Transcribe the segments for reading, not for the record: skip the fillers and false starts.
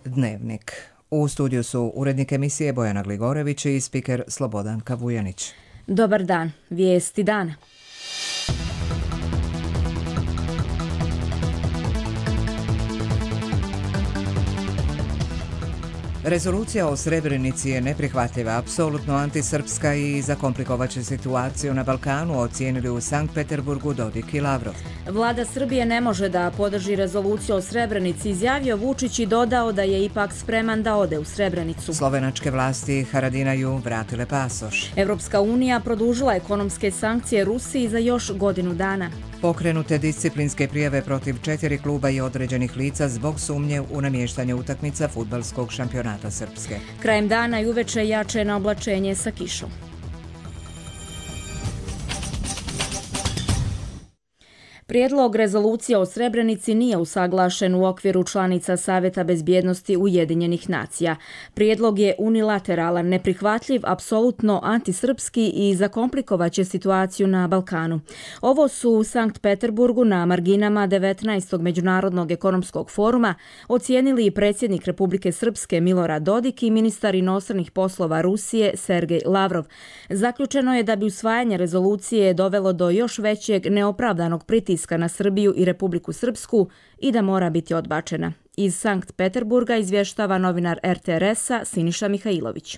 Dnevnik. U studiju su urednik emisije Bojana Gligorević i spiker Slobodanka Vujanić. Dobar dan, vijesti dana. Rezolucija o Srebrenici je neprihvatljiva, apsolutno antisrpska i zakomplikovaće situaciju na Balkanu, ocijenili u Sankt Peterburgu Dodik i Lavrov. Vlada Srbije ne može da podrži rezoluciju o Srebrenici, izjavio Vučić i dodao da je ipak spreman da ode u Srebrenicu. Slovenačke vlasti Haradinaju vratile pasoš. Evropska unija produžila ekonomske sankcije Rusiji za još godinu dana. Pokrenute disciplinske prijave protiv 4 kluba i određenih lica zbog sumnje u namještanje utakmica fudbalskog šampionata Srpske. Krajem dana i uveče jače na oblačenje sa kišom. Prijedlog rezolucije o Srebrenici nije usaglašen u okviru članica Saveta bezbjednosti Ujedinjenih nacija. Prijedlog je unilateralan, neprihvatljiv, apsolutno antisrpski i zakomplikovaće situaciju na Balkanu. Ovo su u Sankt Peterburgu na marginama 19. Međunarodnog ekonomskog foruma ocijenili predsjednik Republike Srpske Milorad Dodik i ministar inostranih poslova Rusije Sergej Lavrov. Zaključeno je da bi usvajanje rezolucije dovelo do još većeg neopravdanog pritiska na Srbiju i Republiku Srpsku i da mora biti odbačena. Iz Sankt Peterburga izvještava novinar RTRS-a Siniša Mihajlović.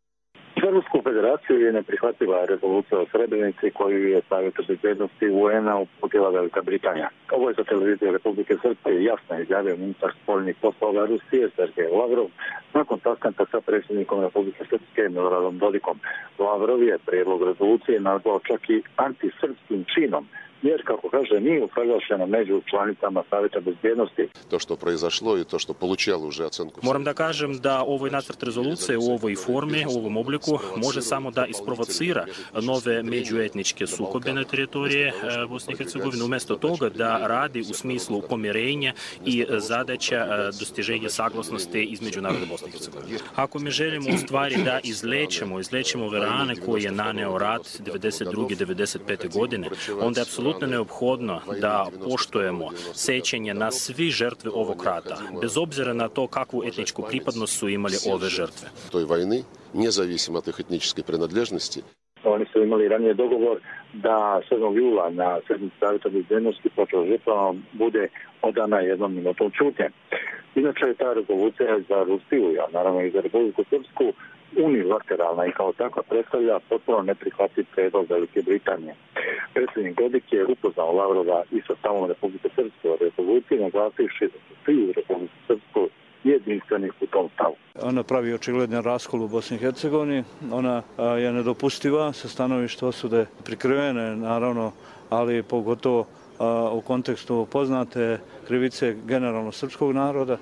Za Rusku federaciju je neprihvatljiva rezolucija o Srebrenici koju je Savjet bezbjednosti UN-a uputila Velika Britanija. Ovo je za televiziju Republike Srpske jasno izjavio ministar spoljnih poslova Rusije Sergej Lavrov nakon sastanka sa predsjednikom Republike Srpske Miloradom Dodikom. Lavrov je prijedlog rezolucije nazvao čak i antisrpskim činom, jer, kako kaže, nije usaglašeno među članicama Savjeta bezbjednosti. To što proizašlo i to što получало уже оценку. Moram da kažem da ovaj nacrt rezolucije u ovoj formi, u ovom obliku, može samo da isprovocira nove međuetničke sukobe na teritoriji Bosne i Hercegovine, umjesto toga da radi u smislu pomirenja i zadaća dostiženja saglasnosti između naroda Bosne i Hercegovine. Ako mi želimo u stvari da izlečimo ove rane koje je naneo rat 92. 95. godine, onda je apsolutno neophodno da poštujemo sećanje na svi žrtve ovog rata, bez obzira na to kakvu etničku pripadnost su imali ove žrtve. Toj vojni, nezavisimo od etničke pripadnosti. Oni su imali ranije dogovor da 7. jula na sjednici Savjeta bezbjednosti počeo žrtvama bude odana 1 minutom ćutnje. Inače je ta rezolucija za Rusiju, a naravno i za Republiku Srpsku, unilateralna i kao takva predstavlja potpuno neprihvatljiv prijedlog Velike Britanije. Predsjednik Dodik je upoznao Lavrova i sa stavom Republike Srpske o rezoluciji, naglasivši da su svi u Republike Srpskoj jedinstvenih u tom stavu. Ona pravi očigledan raskol u Bosni i Hercegovini. Ona je nedopustiva sa stanovišta osude prikrivene, naravno, ali pogotovo u kontekstu poznate krivice generalno srpskog naroda.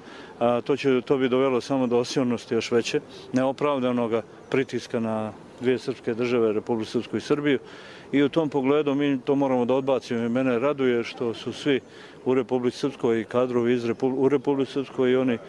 To bi dovelo samo do osilnosti još veće, neopravdanog pritiska na dvije srpske države, Republiku Srpsku i Srbiju. I u tom pogledu mi to moramo da odbacimo. Mene raduje što su svi u Republici Srpskoj i kadrovi u Republici Srpskoj i oni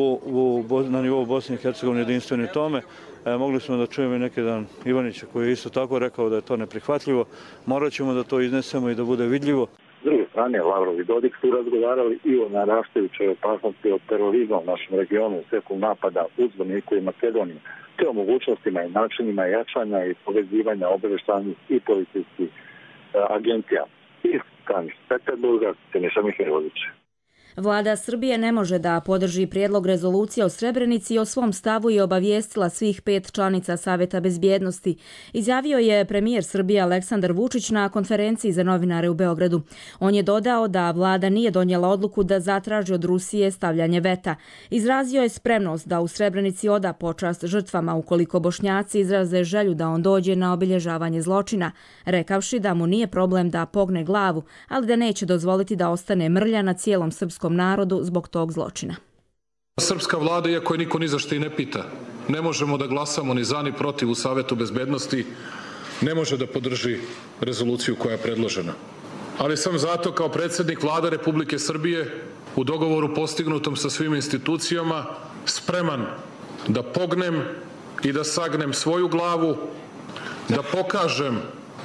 na nivou Bosne i Hercegovine jedinstveni tome. Mogli smo da čujemo i neki dan Ivanića koji je isto tako rekao da je to neprihvatljivo. Morat ćemo da to iznesemo i da bude vidljivo. S druge strane, Lavrov i Dodik su razgovarali i o narastajućoj opasnosti od terorizma u našem regionu, svekog napada u Zvorniku i Makedoniji, te o mogućnostima i načinima jačanja i povezivanja obavještajnih i policijskih agencija. Iz Sankt Peterburga, Siniša Mihajlović. Vlada Srbije ne može da podrži prijedlog rezolucije o Srebrenici i o svom stavu je obavijestila svih 5 članica Savjeta bezbjednosti, izjavio je premijer Srbije Aleksandar Vučić na konferenciji za novinare u Beogradu. On je dodao da vlada nije donijela odluku da zatraži od Rusije stavljanje veta. Izrazio je spremnost da u Srebrenici oda počast žrtvama ukoliko Bošnjaci izraze želju da on dođe na obilježavanje zločina, rekavši da mu nije problem da pogne glavu, ali da neće dozvoliti da ostane mrlja na cijelom srpskom narodu zbog tog zločina. Srpska vlada, iako je niko ni za što i ne pita, ne možemo da glasamo ni za ni protiv u Savetu bezbednosti, ne može da podrži rezoluciju koja je predložena. Ali sam zato kao predsjednik Vlade Republike Srbije u dogovoru postignutom sa svim institucijama spreman da pognem i da sagnem svoju glavu, da pokažem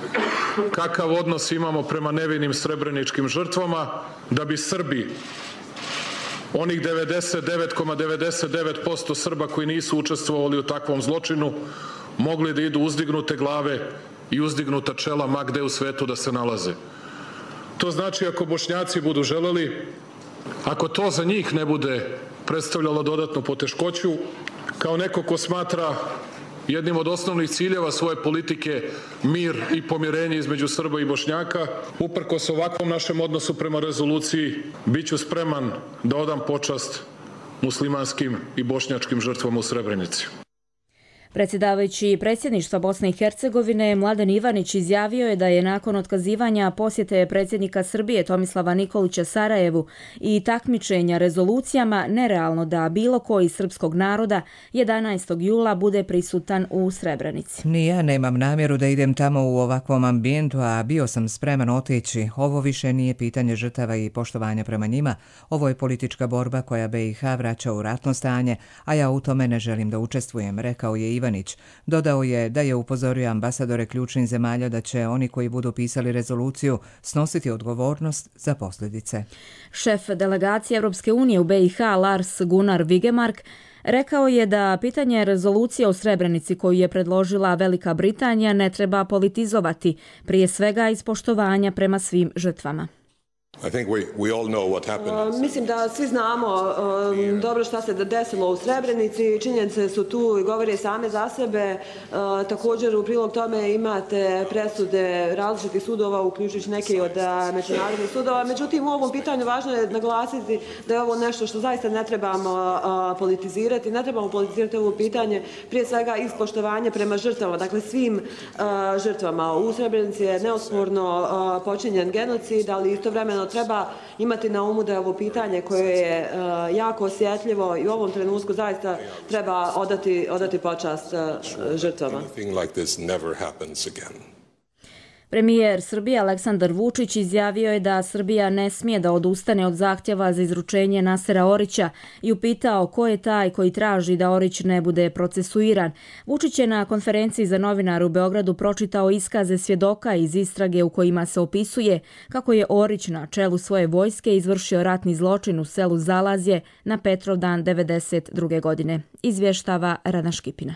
kakav odnos imamo prema nevinim srebreničkim žrtvama, da bi Srbi onih 99,99% Srba koji nisu učestvovali u takvom zločinu mogli da idu uzdignute glave i uzdignuta čela ma gde u svetu da se nalaze. To znači ako Bošnjaci budu želeli, ako to za njih ne bude predstavljalo dodatnu poteškoću, kao neko ko smatra jednim od osnovnih ciljeva svoje politike mir i pomirenje između Srba i Bošnjaka, uprkos ovakvom našem odnosu prema rezoluciji, biću spreman da odam počast muslimanskim i bošnjačkim žrtvama u Srebrenici. Predsjedavajući predsjedništva Bosne i Hercegovine Mladen Ivanić izjavio je da je nakon otkazivanja posjete predsjednika Srbije Tomislava Nikolića Sarajevu i takmičenja rezolucijama nerealno da bilo koji srpskog naroda 11. jula bude prisutan u Srebrenici. Ni ja nemam namjeru da idem tamo u ovakvom ambijentu, a bio sam spreman otići. Ovo više nije pitanje žrtava i poštovanja prema njima. Ovo je politička borba koja BiH vraća u ratno stanje, a ja u tome ne želim da učestvujem, rekao je Ivanić. Dodao je da je upozorio ambasadore ključnih zemalja da će oni koji budu pisali rezoluciju snositi odgovornost za posljedice. Šef delegacije Europske unije u BiH Lars Gunnar Vigemark rekao je da pitanje rezolucije o Srebrenici koju je predložila Velika Britanija ne treba politizovati, prije svega iz poštovanja prema svim žrtvama. Mislim da svi znamo dobro šta se desilo u Srebrenici, činjenice su tu i govore same za sebe. Također u prilog tome imate presude različitih sudova, uključujući neke od međunarodnih sudova. Međutim, u ovom pitanju važno je naglasiti da je ovo nešto što zaista ne trebamo politizirati. Ne trebamo politizirati ovo pitanje prije svega iz poštovanja prema žrtvama, dakle svim žrtvama. U Srebrenici je neosporno počinjen genocid, ali istovremeno treba imati na umu da je ovo pitanje koje je jako osjetljivo i u ovom trenutku zaista treba odati počast žrtvama. Premijer Srbije Aleksandar Vučić izjavio je da Srbija ne smije da odustane od zahtjeva za izručenje Nasera Orića i upitao ko je taj koji traži da Orić ne bude procesuiran. Vučić je na konferenciji za novinare u Beogradu pročitao iskaze svjedoka iz istrage u kojima se opisuje kako je Orić na čelu svoje vojske izvršio ratni zločin u selu Zalazje na Petrovdan 1992. godine. Izvještava Rana Škipina.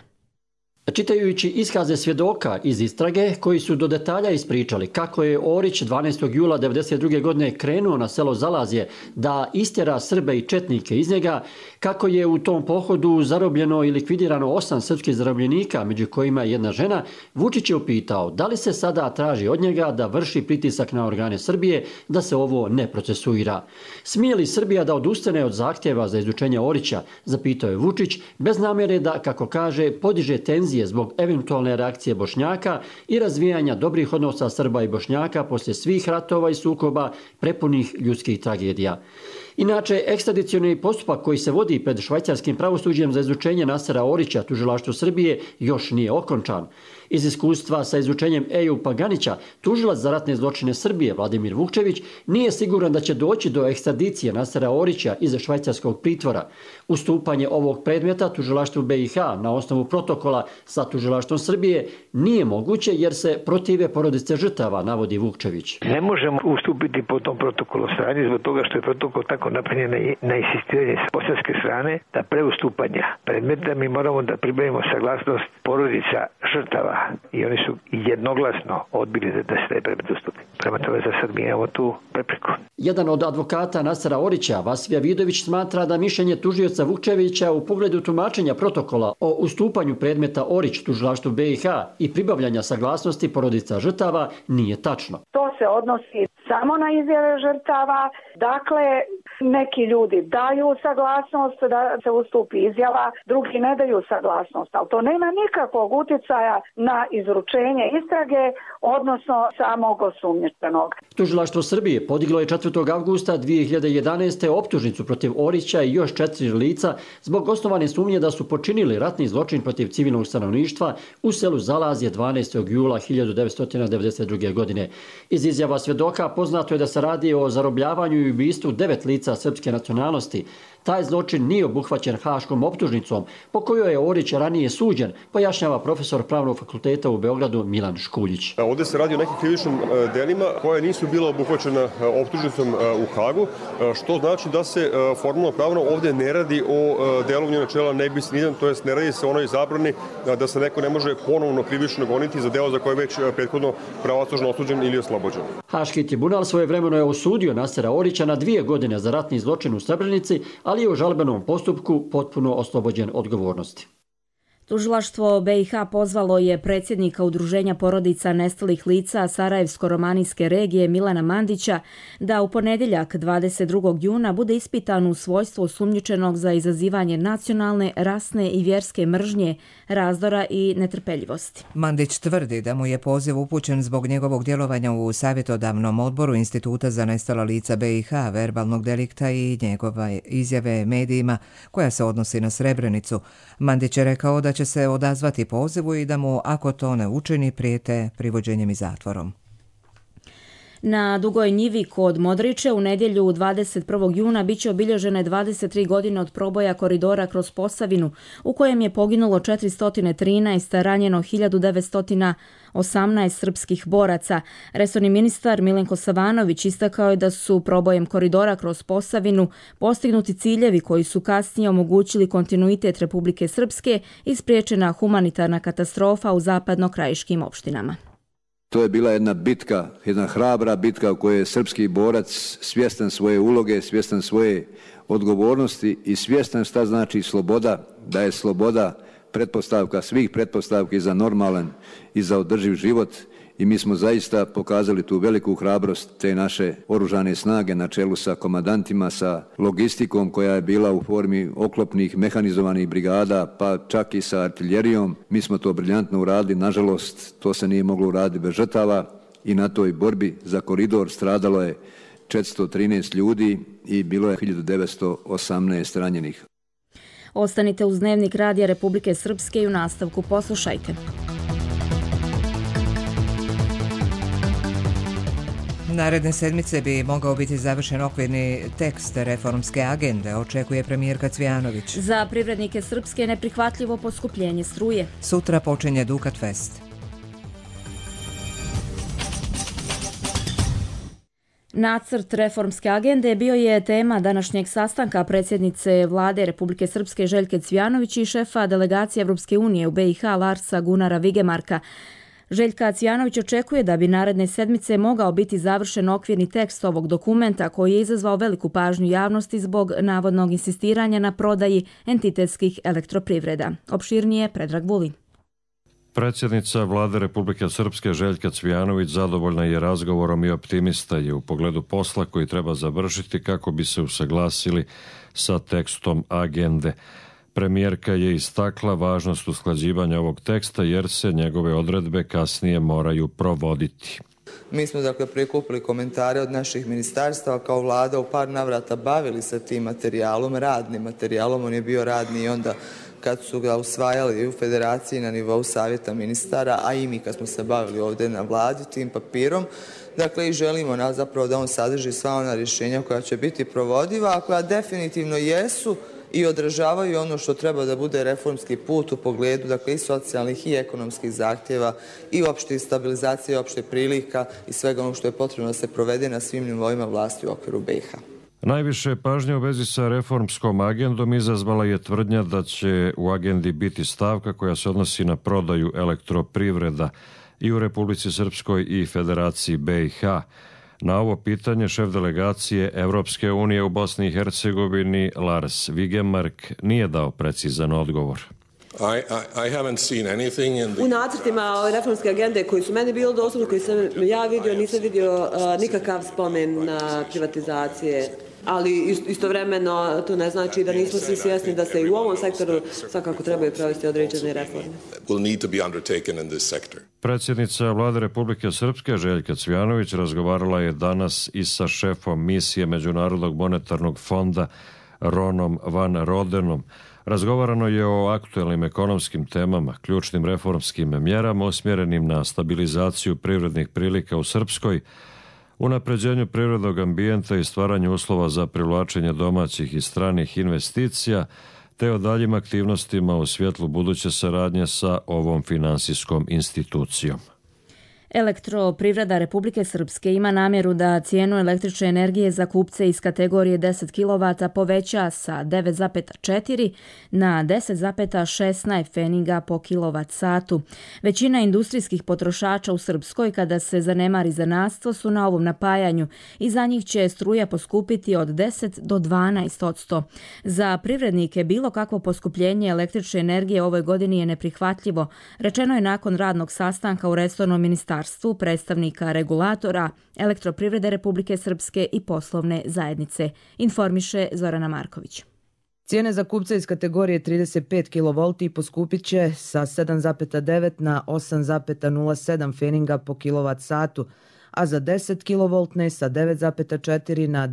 Čitajući iskaze svjedoka iz istrage koji su do detalja ispričali kako je Orić 12. jula 1992. godine krenuo na selo Zalazje da istjera Srbe i četnike iz njega, kako je u tom pohodu zarobljeno i likvidirano 8 srpskih zarobljenika, među kojima je jedna žena, Vučić je upitao da li se sada traži od njega da vrši pritisak na organe Srbije da se ovo ne procesuira. Smije li Srbija da odustane od zahtjeva za izručenje Orića, zapitao je Vučić, bez namjere da, kako kaže, podiže tenzije zbog eventualne reakcije Bošnjaka i razvijanja dobrih odnosa Srba i Bošnjaka poslije svih ratova i sukoba prepunih ljudskih tragedija. Inače, ekstradicioni postupak koji se vodi pred švajcarskim pravosuđem za izručenje Nasera Orića tužilaštvu Srbije još nije okončan. Iz iskustva sa izručenjem Ejupa Ganića, tužilac za ratne zločine Srbije Vladimir Vukčević nije siguran da će doći do ekstradicije Nasera Orića iz švajcarskog pritvora. Ustupanje ovog predmeta tužilaštvu BiH na osnovu protokola sa tužilaštvom Srbije nije moguće jer se protive porodice žrtava, navodi Vukčević. Ne možemo ustupiti po tom protokolu strani zbog toga što je protokol tako napravljen na insistiranje s bosanske strane da pre ustupanja predmeta mi moramo da pribavimo saglasnost porodica žrtava i oni su jednoglasno odbili da se taj predmet ustupi. Prema tome za sad mi imamo tu prepreku. Jedan od advokata Nasera Orića, Vasvija Vidović, smatra da mišljenje tužioca Vukčevića u pogledu tumačenja protokola o ustupanju predmeta Orić tužilaštvu BiH i pribavljanja saglasnosti porodica žrtava nije tačno. To se odnosi samo na izjave žrtava, dakle neki ljudi daju saglasnost da se ustupi izjava, drugi ne daju saglasnost, ali to nema nikakvog utjecaja na izručenje istrage, odnosno samog osumnjičenog. Tužilaštvo Srbije podiglo je 4. avgusta 2011. optužnicu protiv Orića i još 4 lica zbog osnovane sumnje da su počinili ratni zločin protiv civilnog stanovništva u selu Zalazje 12. jula 1992. godine. Iz izjava svjedoka poznato je da se radi o zarobljavanju i ubistvu 9 lica srpske nacionalnosti, Taj zločin nije obuhvaćen haškom optužnicom po kojoj je Orić ranije suđen, pojašnjava profesor Pravnog fakulteta u Beogradu Milan Škuljić. Ovdje se radi o nekim krivičnim delima koje nisu bila obuhvaćena optužnicom u Hagu, što znači da se formalno pravno ovdje ne radi o delovanju načela ne bis in idem, to jest ne radi se o onoj zabrani da se neko ne može ponovno krivično goniti za delo za koje je već prethodno pravosnažno osuđen ili oslobođen. Haški tribunal svojevremeno je osudio Nasera Orića na 2 godine za ratni zločin u Srebrenici, ali je u žalbenom postupku potpuno oslobođen odgovornosti. Tužilaštvo BiH pozvalo je predsjednika Udruženja porodica nestalih lica Sarajevsko-romanijske regije Milana Mandića da u ponedjeljak 22. juna bude ispitan u svojstvu osumnjičenog za izazivanje nacionalne, rasne i vjerske mržnje, razdora i netrpeljivosti. Mandić tvrdi da mu je poziv upućen zbog njegovog djelovanja u savjetodavnom odboru Instituta za nestala lica BiH, verbalnog delikta i njegove izjave medijima koja se odnosi na Srebrenicu. Mandić je rekao da će se odazvati pozivu i da mu, ako to ne učini, prijete privođenjem i zatvorom. Na Dugoj njivi kod Modriče u nedjelju 21. juna biće obilježene 23 godine od proboja koridora kroz Posavinu, u kojem je poginulo 413, ranjeno 1918 srpskih boraca. Resorni ministar Milenko Savanović istakao je da su probojem koridora kroz Posavinu postignuti ciljevi koji su kasnije omogućili kontinuitet Republike Srpske i spriječena humanitarna katastrofa u zapadno-krajiškim opštinama. To je bila jedna bitka, jedna hrabra bitka u kojoj je srpski borac svjestan svoje uloge, svjestan svoje odgovornosti i svjestan šta znači sloboda, da je sloboda pretpostavka svih pretpostavki za normalan i za održiv život. I mi smo zaista pokazali tu veliku hrabrost te naše oružane snage na čelu sa komandantima, sa logistikom koja je bila u formi oklopnih mehanizovanih brigada, pa čak i sa artiljerijom. Mi smo to briljantno uradili, nažalost to se nije moglo uraditi bez žrtava i na toj borbi za koridor stradalo je 413 ljudi i bilo je 1918 ranjenih. Ostanite uz Dnevnik Radija Republike Srpske i u nastavku poslušajte. Naredne sedmice bi mogao biti završen okvirni tekst reformske agende, očekuje premijerka Cvijanović. Za privrednike Srpske je neprihvatljivo poskupljenje struje. Sutra počinje Dukat Fest. Nacrt reformske agende bio je tema današnjeg sastanka predsjednice Vlade Republike Srpske Željke Cvijanović i šefa delegacije Evropske unije u BiH Larsa Gunara Vigemarka. Željka Cvijanović očekuje da bi naredne sedmice mogao biti završen okvirni tekst ovog dokumenta koji je izazvao veliku pažnju javnosti zbog navodnog insistiranja na prodaji entitetskih elektroprivreda. Opširnije Predrag Vulin. Predsjednica Vlade Republike Srpske Željka Cvijanović zadovoljna je razgovorom i optimista je u pogledu posla koji treba završiti kako bi se usaglasili sa tekstom agende. Premijerka je istakla važnost usklađivanja ovog teksta jer se njegove odredbe kasnije moraju provoditi. Mi smo prikupili komentare od naših ministarstava kao vlada u par navrata bavili se tim materijalom, radnim materijalom. On je bio radni i onda kad su ga usvajali u federaciji na nivou savjeta ministara, a i mi kad smo se bavili ovdje na vladi tim papirom. I želimo zapravo da on sadrži sva ona rješenja koja će biti provodiva, a koja definitivno jesu i odražavaju ono što treba da bude reformski put u pogledu i socijalnih i ekonomskih zahtjeva i opšte stabilizacije, opšte prilika i svega ono što je potrebno da se provede na svim nivoima vlasti u okviru BiH. Najviše pažnje u vezi sa reformskom agendom izazvala je tvrdnja da će u agendi biti stavka koja se odnosi na prodaju elektroprivreda i u Republici Srpskoj i Federaciji BiH. Na ovo pitanje šef delegacije Evropske unije u Bosni i Hercegovini Lars Vigemark nije dao precizan odgovor. U nacrtima reformske agende koji su meni bilo dostupni, koji sam ja vidio, nisam vidio nikakav spomen na privatizacije. Ali istovremeno to ne znači da nismo svi svjesni da se i u ovom sektoru svakako trebaju provesti određene reforme. Predsjednica Vlade Republike Srpske Željka Cvijanović razgovarala je danas i sa šefom misije Međunarodnog monetarnog fonda Ronom Van Rodenom. Razgovarano je o aktuelnim ekonomskim temama, ključnim reformskim mjerama usmjerenim na stabilizaciju privrednih prilika u Srpskoj, unapređenju prirodnog ambijenta i stvaranju uslova za privlačenje domaćih i stranih investicija, te o daljim aktivnostima u svjetlu buduće saradnje sa ovom finansijskom institucijom. Elektroprivreda Republike Srpske ima namjeru da cijenu električne energije za kupce iz kategorije 10 kW poveća sa 9,4 na 10,16 pfeniga po kWh. Većina industrijskih potrošača u Srpskoj, kada se zanemari zanatstvo, su na ovom napajanju i za njih će struja poskupiti od 10 do 12%. Za privrednike bilo kakvo poskupljenje električne energije ovoj godini je neprihvatljivo, rečeno je nakon radnog sastanka u resornom ministarstvu predstavnika regulatora, Elektroprivrede Republike Srpske i poslovne zajednice, informiše Zorana Marković. Cijene za kupce iz kategorije 35 kV poskupit će sa 7,9 na 8,07 pfeniga po kWh, a za 10 kV sa 9,4 na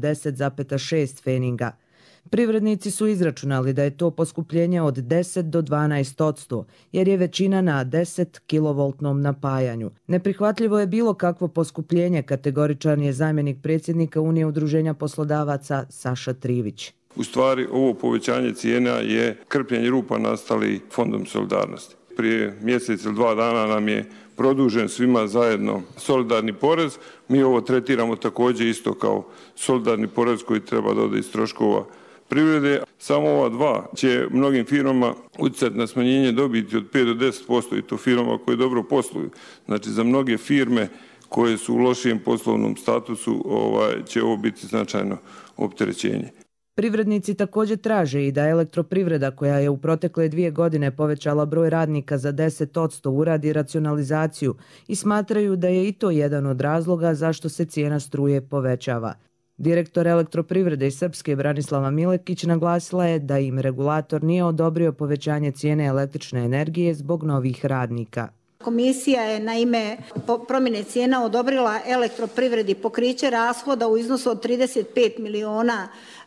10,6 pfeniga. Privrednici su izračunali da je to poskupljenje od 10 do 12%, jer je većina na 10 kV napajanju. Neprihvatljivo je bilo kakvo poskupljenje, kategoričan je zamjenik predsjednika Unije udruženja poslodavaca Saša Trivić. U stvari, ovo povećanje cijena je krpljenje rupa nastali Fondom solidarnosti. Prije mjesec ili 2 dana nam je produžen svima zajedno solidarni porez. Mi ovo tretiramo također isto kao solidarni porez koji treba da ode iz troškova privrede. Samo ova dva će mnogim firmama utjecati na smanjenje dobiti od 5 do 10% i to firmama koje dobro posluju. Znači za mnoge firme koje su u lošijem poslovnom statusu će ovo biti značajno opterećenje. Privrednici također traže i da Elektroprivreda, koja je u protekle 2 godine povećala broj radnika za 10%, uradi racionalizaciju i smatraju da je i to jedan od razloga zašto se cijena struje povećava. Direktor Elektroprivrede iz Srpske Branislava Milekić naglasila je da im regulator nije odobrio povećanje cijene električne energije zbog novih radnika. Komisija je na ime promjene cijena odobrila Elektroprivredi pokriće rashoda u iznosu od 35 miliona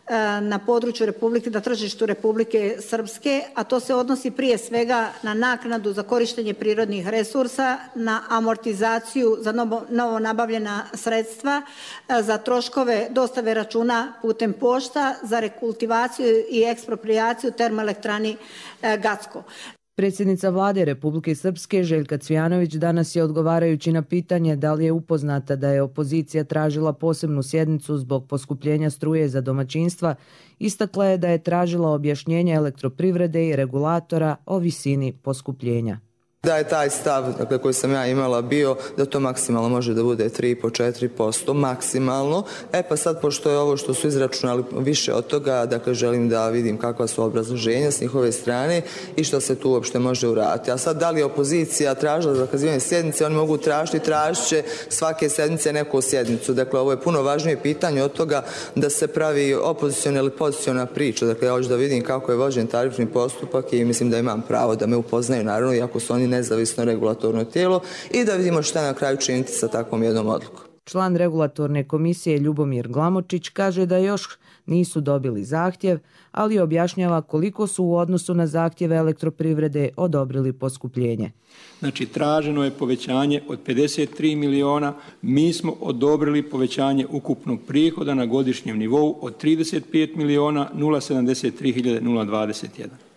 na području Republike, na tržištu Republike Srpske, a to se odnosi prije svega na naknadu za korištenje prirodnih resursa, na amortizaciju za novo nabavljena sredstva, za troškove dostave računa putem pošta, za rekultivaciju i eksproprijaciju termoelektrani Gacko. Predsjednica vlade Republike Srpske Željka Cvijanović danas je, odgovarajući na pitanje da li je upoznata da je opozicija tražila posebnu sjednicu zbog poskupljenja struje za domaćinstva, istakla je da je tražila objašnjenje Elektroprivrede i regulatora o visini poskupljenja. Da je taj stav koji sam ja imala bio da to maksimalno može da bude 3,5-4% maksimalno. Pa sad, pošto je ovo što su izračunali više od toga, želim da vidim kakva su obrazloženja s njihove strane i što se tu uopšte može uraditi. A sad, da li je opozicija tražila zakazivanje sjednice, oni mogu tražiti će svake sedmice neku sjednicu. Dakle, ovo je puno važnije pitanje od toga da se pravi opoziciona ili poziciona priča. Dakle, ja hoću da vidim kako je vođen tarifni postupak i mislim da imam pravo da me upoznaju, naravno, iako su oni nezavisno regulatorno tijelo, i da vidimo šta na kraju činiti sa takvom jednom odlukom. Član regulatorne komisije Ljubomir Glamočić kaže da još nisu dobili zahtjev, ali objašnjava koliko su u odnosu na zahtjeve Elektroprivrede odobrili poskupljenje. Znači, traženo je povećanje od 53 miliona, mi smo odobrili povećanje ukupnog prihoda na godišnjem nivou od 35 miliona 073 hiljade 021.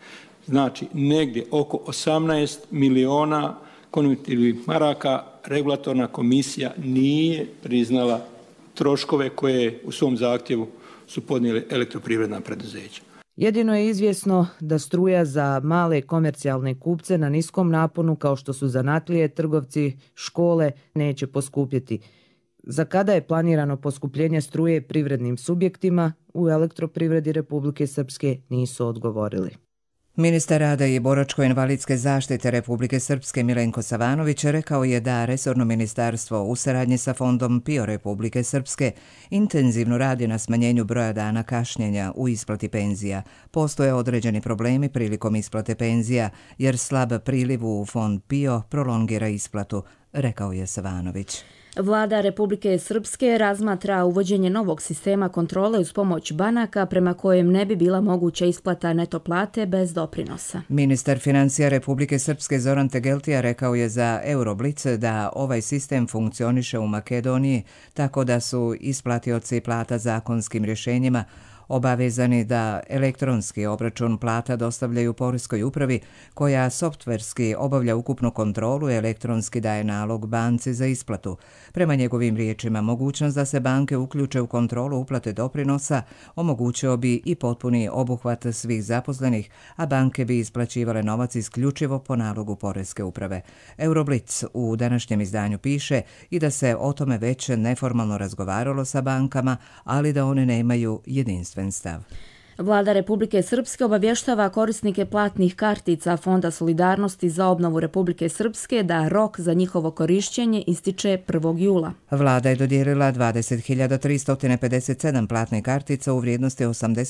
Znači, negdje oko 18 miliona konvertibilnih maraka regulatorna komisija nije priznala troškove koje u svom zahtjevu su podnijeli elektroprivredna preduzeća. Jedino je izvjesno da struja za male komercijalne kupce na niskom naponu, kao što su zanatlije, trgovci, škole, neće poskupjeti. Za kada je planirano poskupljenje struje privrednim subjektima, u Elektroprivredi Republike Srpske nisu odgovorili. Ministar rada i boračko-invalidske zaštite Republike Srpske Milenko Savanović rekao je da resorno ministarstvo u saradnji sa Fondom PIO Republike Srpske intenzivno radi na smanjenju broja dana kašnjenja u isplati penzija. Postoje određeni problemi prilikom isplate penzija jer slab priliv u Fond PIO prolongira isplatu, rekao je Savanović. Vlada Republike Srpske razmatra uvođenje novog sistema kontrole uz pomoć banaka prema kojem ne bi bila moguća isplata neto plate bez doprinosa. Ministar financija Republike Srpske Zoran Tegeltija rekao je za Euroblic da ovaj sistem funkcioniše u Makedoniji tako da su isplatioci plata zakonskim rješenjima obavezani da elektronski obračun plata dostavljaju poreskoj upravi koja softverski obavlja ukupnu kontrolu i elektronski daje nalog banci za isplatu. Prema njegovim riječima, mogućnost da se banke uključe u kontrolu uplate doprinosa omogućio bi i potpuni obuhvat svih zaposlenih, a banke bi isplaćivale novac isključivo po nalogu poreske uprave. Euroblic u današnjem izdanju piše i da se o tome već neformalno razgovaralo sa bankama, ali da one nemaju jedinstven stav. Vlada Republike Srpske obavještava korisnike platnih kartica Fonda solidarnosti za obnovu Republike Srpske da rok za njihovo korišćenje ističe 1. jula. Vlada je dodijelila 20.357 platnih kartica u vrijednosti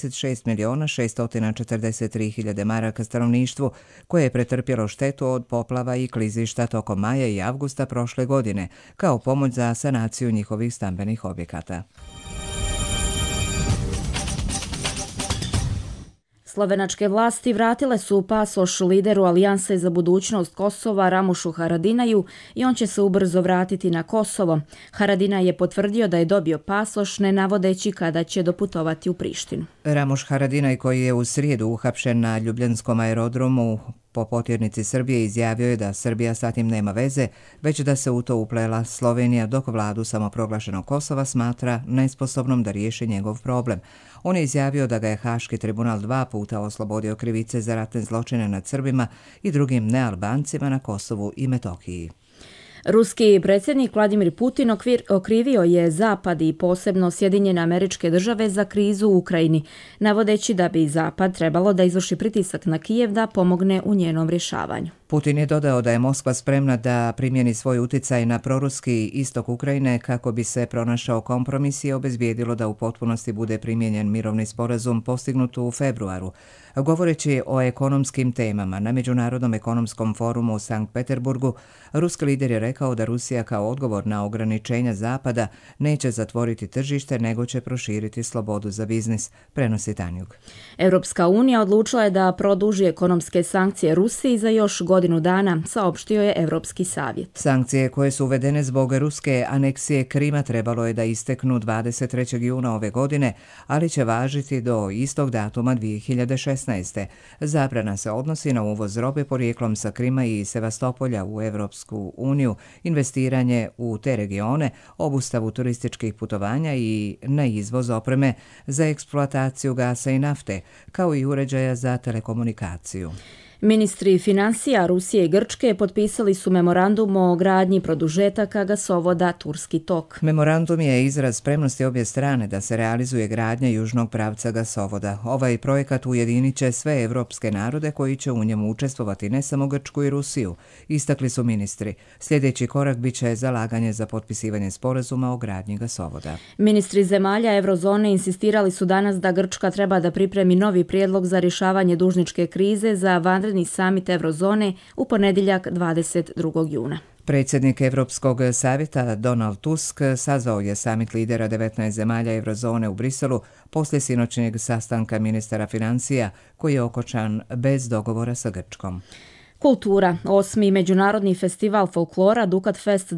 86.643.000 maraka stanovništvu koje je pretrpjelo štetu od poplava i klizišta tokom maja i avgusta prošle godine, kao pomoć za sanaciju njihovih stambenih objekata. Slovenačke vlasti vratile su pasoš lideru Alijanse za budućnost Kosova Ramušu Haradinaju i on će se ubrzo vratiti na Kosovo. Haradinaj je potvrdio da je dobio pasoš, ne navodeći kada će doputovati u Prištinu. Ramuš Haradinaj, koji je u srijedu uhapšen na Ljubljanskom aerodromu po potjernici Srbije, izjavio je da Srbija sa tim nema veze, već da se u to uplela Slovenija, dok vladu samoproglašenog Kosova smatra nesposobnom da riješi njegov problem. On je izjavio da ga je Haški tribunal 2 puta oslobodio krivice za ratne zločine nad Srbima i drugim nealbancima na Kosovu i Metohiji. Ruski predsjednik Vladimir Putin okrivio je Zapad i posebno Sjedinjene Američke Države za krizu u Ukrajini, navodeći da bi Zapad trebalo da izvrši pritisak na Kijev da pomogne u njenom rješavanju. Putin je dodao da je Moskva spremna da primjeni svoj utjecaj na proruski istok Ukrajine kako bi se pronašao kompromis i obezbijedilo da u potpunosti bude primijenjen mirovni sporazum postignut u februaru. Govoreći o ekonomskim temama na Međunarodnom ekonomskom forumu u Sankt Peterburgu, ruski lider je rekao da Rusija kao odgovor na ograničenja Zapada neće zatvoriti tržište, nego će proširiti slobodu za biznis, prenosi Tanjug. Europska unija odlučila je da produži ekonomske sankcije Rusiji za još godinu dana, saopštio je Europski savjet. Sankcije koje su uvedene zbog ruske aneksije Krima trebalo je da isteknu 23. juna ove godine, ali će važiti do istog datuma 2016. Zabrana se odnosi na uvoz robe porijeklom sa Krima i Sevastopolja u Europsku uniju, investiranje u te regione, obustavu turističkih putovanja i na izvoz opreme za eksploataciju gasa i nafte, kao i uređaja za telekomunikaciju. Ministri financija Rusije i Grčke potpisali su memorandum o gradnji produžetaka gasovoda Turski tok. Memorandum je izraz spremnosti obje strane da se realizuje gradnja južnog pravca gasovoda. Ovaj projekat ujedinit će sve evropske narode koji će u njemu učestvovati, ne samo Grčku i Rusiju, istakli su ministri. Sljedeći korak biće zalaganje za potpisivanje sporazuma o gradnji gasovoda. Ministri zemalja eurozone insistirali su danas da Grčka treba da pripremi novi prijedlog za rješavanje dužničke krize za vanredni samit eurozone u ponedjeljak 22. juna. Predsjednik Europskog savjeta Donald Tusk sazvao je samit lidera 19 zemalja eurozone u Briselu poslije sinoćnjeg sastanka ministara financija koji je okončan bez dogovora sa Grčkom. Kultura. 8. međunarodni festival folklora Dukat Fest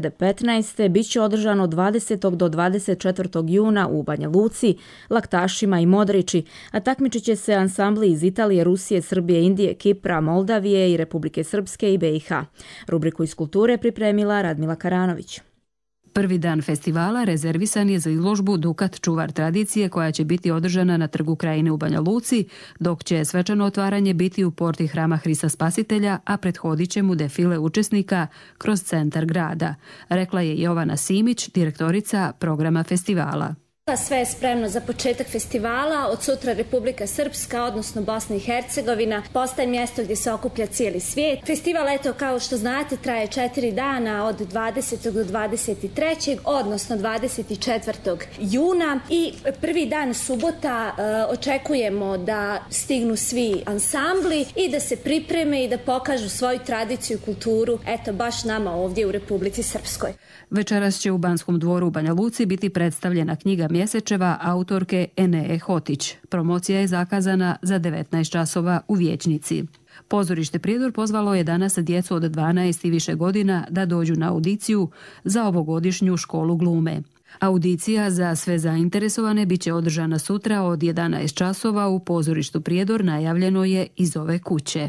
2015. bit će održan od 20. do 24. juna u Banja Luci, Laktašima i Modrići, a takmičit će se ansambli iz Italije, Rusije, Srbije, Indije, Kipra, Moldavije i Republike Srpske i BiH. Rubriku iz kulture pripremila Radmila Karanović. Prvi dan festivala rezervisan je za izložbu Dukat čuvar tradicije koja će biti održana na Trgu Krajine u Banja Luci, dok će svečano otvaranje biti u porti Hrama Hrista Spasitelja, a prethodit će mu defile učesnika kroz centar grada, rekla je Jovana Simić, direktorica programa festivala. Sve je spremno za početak festivala. Od sutra Republika Srpska, odnosno Bosna i Hercegovina, postaje mjesto gdje se okuplja cijeli svijet. Festival, eto, kao što znate, traje 4 dana od 20. do 23. odnosno 24. juna i prvi dan subota očekujemo da stignu svi ansambli i da se pripreme i da pokažu svoju tradiciju i kulturu, eto, baš nama ovdje u Republici Srpskoj. Večeras će u Banskom dvoru u Banja Luci biti predstavljena knjiga Mjesečeva autorke Enee Hotić. Promocija je zakazana za 19 časova u Vijećnici. Pozorište Prijedor pozvalo je danas djecu od 12 i više godina da dođu na audiciju za ovogodišnju školu glume. Audicija za sve zainteresovane bit će održana sutra od 11 časova u pozorištu Prijedor, najavljeno je iz ove kuće.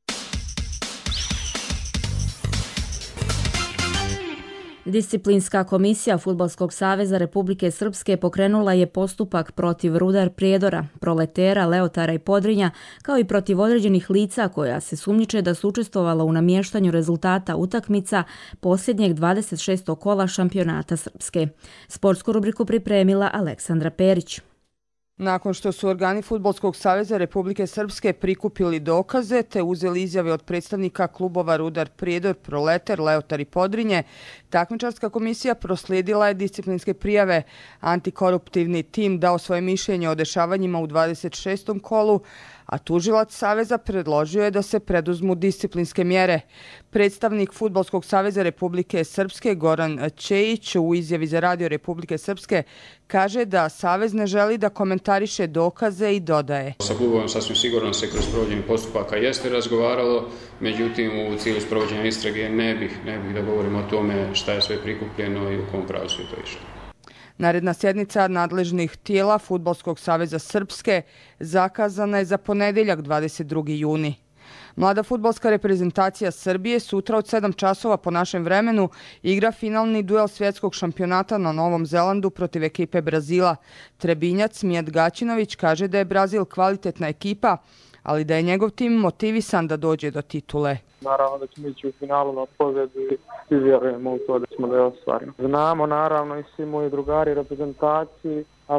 Disciplinska komisija Fudbalskog saveza Republike Srpske pokrenula je postupak protiv Rudar Prijedora, Proletera, Leotara i Podrinja, kao i protiv određenih lica koja se sumnjiče da su učestvovala u namještanju rezultata utakmica posljednjeg 26. kola šampionata Srpske. Sportsku rubriku pripremila Aleksandra Perić. Nakon što su organi Fudbalskog saveza Republike Srpske prikupili dokaze te uzeli izjave od predstavnika klubova Rudar Prijedor, Proleter, Leotar i Podrinje, takmičarska komisija proslijedila je disciplinske prijave. Antikoruptivni tim dao svoje mišljenje o dešavanjima u 26. kolu, a tužilac Saveza predložio je da se preduzmu disciplinske mjere. Predstavnik Fudbalskog saveza Republike Srpske Goran Čejić u izjavi za Radio Republike Srpske kaže da Savez ne želi da komentariše dokaze i dodaje. Sa klubom sasvim sigurno se kroz provođenje postupaka jeste razgovaralo, međutim u cilju sprovođenja istrage ne bih da govorimo o tome šta je sve prikupljeno i u kom pravcu je to išlo. Naredna sjednica nadležnih tijela Fudbalskog saveza Srpske zakazana je za ponedjeljak 22. juni. Mlada fudbalska reprezentacija Srbije sutra od 7 časova po našem vremenu igra finalni duel svjetskog šampionata na Novom Zelandu protiv ekipe Brazila. Trebinjac Mijat Gaćinović kaže da je Brazil kvalitetna ekipa, ali da je njegov tim motivisan da dođe do titule. Naravno da ćemo ići u finalu na pobjedu i svi vjerujemo u to da ćemo da je ostvarimo. Znamo naravno i svi moji drugari reprezentaciji, a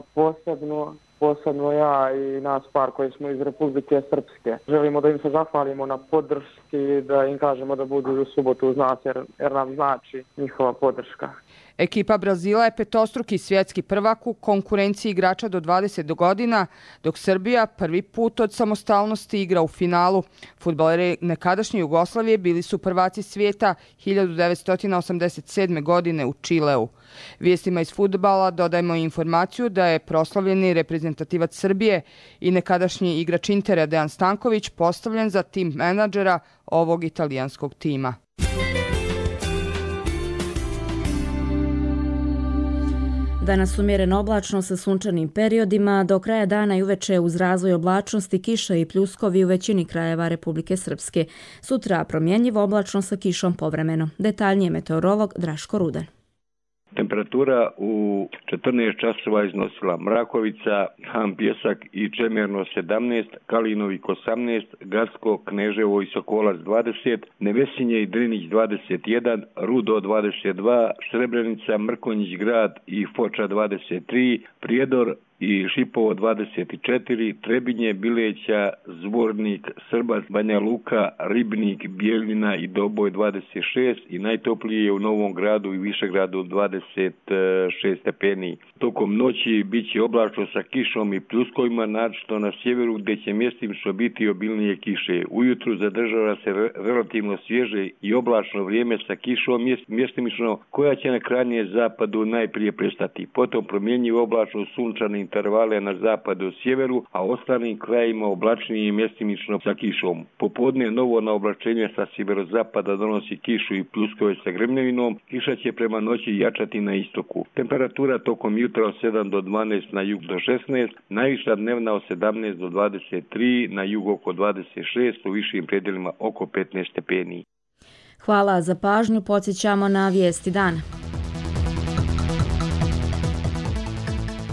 posebno ja i nas par koji smo iz Republike Srpske. Želimo da im se zahvalimo na podrški, da im kažemo da budu u subotu uz nas jer nam znači njihova podrška. Ekipa Brazila je petostruki svjetski prvak u konkurenciji igrača do 20 godina, dok Srbija prvi put od samostalnosti igra u finalu. Fudbaleri nekadašnje Jugoslavije bili su prvaci svijeta 1987. godine u Čileu. Vijestima iz fudbala dodajemo informaciju da je proslavljeni reprezentativac Srbije i nekadašnji igrač Intera Dejan Stanković postavljen za tim menadžera ovog italijanskog tima. Danas umjereno oblačno sa sunčanim periodima, do kraja dana i uveče uz razvoj oblačnosti kiša i pljuskovi u većini krajeva Republike Srpske. Sutra promjenjivo oblačno sa kišom povremeno. Detaljnije meteorolog Draško Rudan. Temperatura u 14 časova iznosila Mrakovica, Han Pjesak i Čemerno 17, Kalinovik 18, Gacko, Kneževo i Sokolac 20, Nevesinje i Drinić 21, Rudo 22, Srebrenica, Mrkonjić grad i Foča 23, Prijedor i Šipovo 24, Trebinje, Bileća, Zvornik, Srbac, Banja Luka, Ribnik, Bijeljina i Doboj 26 i najtoplije je u Novom Gradu i Višegradu 26 stepeni. Tokom noći bit će oblačno sa kišom i pljuskovima, naročito na sjeveru gdje će mjestimično biti obilnije kiše. Ujutru zadržava se relativno svježe i oblačno vrijeme sa kišom mjestimično koja će na krajnjem zapadu najprije prestati. Potom promjenjivo oblačno sunčani intervale na zapadu i sjeveru, a ostalim krajima oblačnije i mjestimično sa kišom. Popodne novo na oblačenje sa sjeverozapada donosi kišu i pljuskove sa grmljevinom. Kiša će prema noći jačati na istoku. Temperatura tokom jutra od 7 do 12, na jug do 16, najviša dnevna od 17 do 23, na jugu oko 26, u višim predjelima oko 15 stepeni. Hvala za pažnju, podsjećamo na vijesti dana.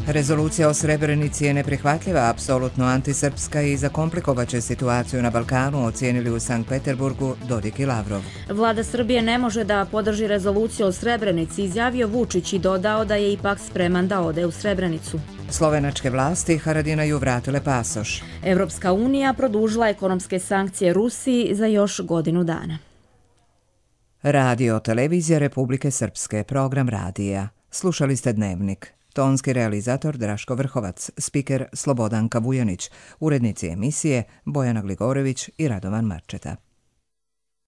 Rezolucija o Srebrenici je neprihvatljiva, apsolutno antisrpska i zakomplikovaće situaciju na Balkanu, ocijenili u Sankt Peterburgu Dodik i Lavrov. Vlada Srbije ne može da podrži rezoluciju o Srebrenici, izjavio Vučić i dodao da je ipak spreman da ode u Srebrenicu. Slovenačke vlasti Haradinaju vratile pasoš. Evropska unija produžila ekonomske sankcije Rusiji za još godinu dana. Radio Televizija Republike Srpske, program radija. Slušali ste Dnevnik. Tonski realizator Draško Vrhovac, spiker Slobodanka Vujanić, urednici emisije Bojana Gligorević i Radovan Marčeta.